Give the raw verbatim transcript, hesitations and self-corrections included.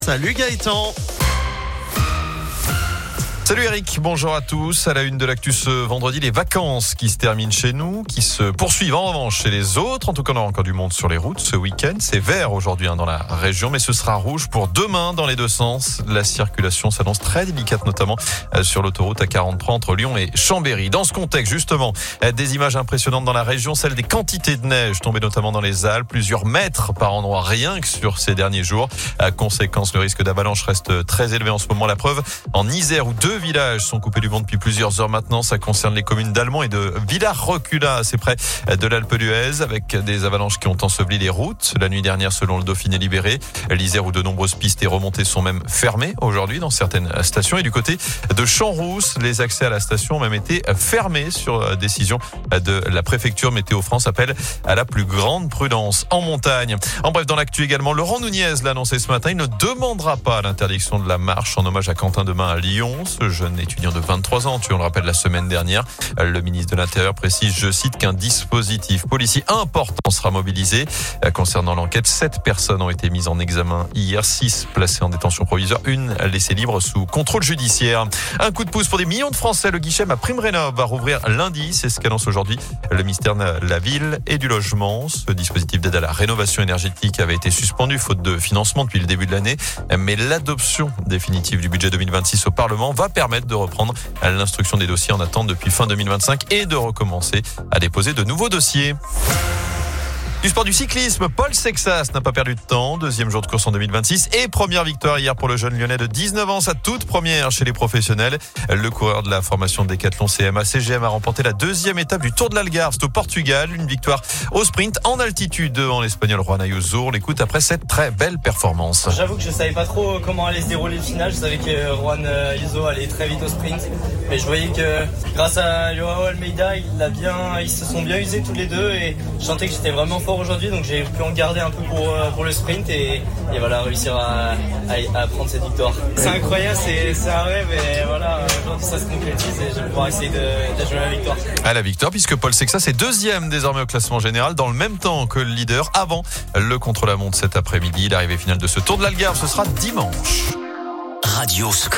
Salut Gaëtan. Salut Eric, bonjour à tous. À la une de l'actu ce vendredi, les vacances qui se terminent chez nous, qui se poursuivent en revanche chez les autres. En tout cas, on a encore du monde sur les routes ce week-end. C'est vert aujourd'hui hein, dans la région, mais ce sera rouge pour demain dans les deux sens. La circulation s'annonce très délicate, notamment euh, sur l'autoroute A quarante-trois entre Lyon et Chambéry. Dans ce contexte, justement, euh, des images impressionnantes dans la région, celle des quantités de neige tombées notamment dans les Alpes, plusieurs mètres par endroit rien que sur ces derniers jours. À conséquence, le risque d'avalanche reste très élevé en ce moment. La preuve, en Isère où deux villages sont coupés du monde depuis plusieurs heures maintenant. Ça concerne les communes d'Allemont et de Villars-Recula, assez près de l'Alpe d'Huez, avec des avalanches qui ont enseveli les routes la nuit dernière selon le Dauphiné Libéré. L'Isère où de nombreuses pistes et remontées sont même fermées aujourd'hui dans certaines stations. Et du côté de Champs-Rousse, les accès à la station ont même été fermés sur décision de la préfecture. Météo France appelle à la plus grande prudence en montagne. En bref, dans l'actu également, Laurent Nunez l'a annoncé ce matin, il ne demandera pas l'interdiction de la marche en hommage à Quentin demain à Lyon. Ce jeune étudiant de vingt-trois ans, tu on le rappelle la semaine dernière. Le ministre de l'Intérieur précise, je cite, qu'un dispositif policier important sera mobilisé. Concernant l'enquête, sept personnes ont été mises en examen hier, six placées en détention provisoire, une laissée libre sous contrôle judiciaire. Un coup de pouce pour des millions de Français. Le guichet MaPrimeRénov' va rouvrir lundi. C'est ce qu'annonce aujourd'hui le ministère de la Ville et du Logement. Ce dispositif d'aide à la rénovation énergétique avait été suspendu faute de financement depuis le début de l'année. Mais l'adoption définitive du budget deux mille vingt-six au Parlement va permettre de reprendre l'instruction des dossiers en attente depuis fin deux mille vingt-cinq et de recommencer à déposer de nouveaux dossiers. Du sport du cyclisme, Paul Sexas n'a pas perdu de temps. Deuxième jour de course en deux mille vingt-six et première victoire hier pour le jeune lyonnais de dix-neuf ans, sa toute première chez les professionnels. Le coureur de la formation Decathlon C M A C G M a remporté la deuxième étape du Tour de l'Algarve au Portugal. Une victoire au sprint en altitude devant l'Espagnol Juan Ayuso. On l'écoute après cette très belle performance. J'avoue que je savais pas trop comment allait se dérouler le final. Je savais que Juan Ayuso allait très vite au sprint. Mais je voyais que grâce à Joao Almeida, il a bien, ils se sont bien usés tous les deux et je sentais que j'étais vraiment fort aujourd'hui, donc j'ai pu en garder un peu pour, pour le sprint et, et voilà, réussir à, à, à prendre cette victoire. C'est incroyable, c'est, c'est un rêve et voilà, aujourd'hui ça se concrétise et je vais pouvoir essayer de, de jouer la victoire. À la victoire, puisque Paul Sexas est deuxième désormais au classement général dans le même temps que le leader avant le contre-la-montre cet après-midi. L'arrivée finale de ce Tour de l'Algarve, ce sera dimanche. Radio Scoop.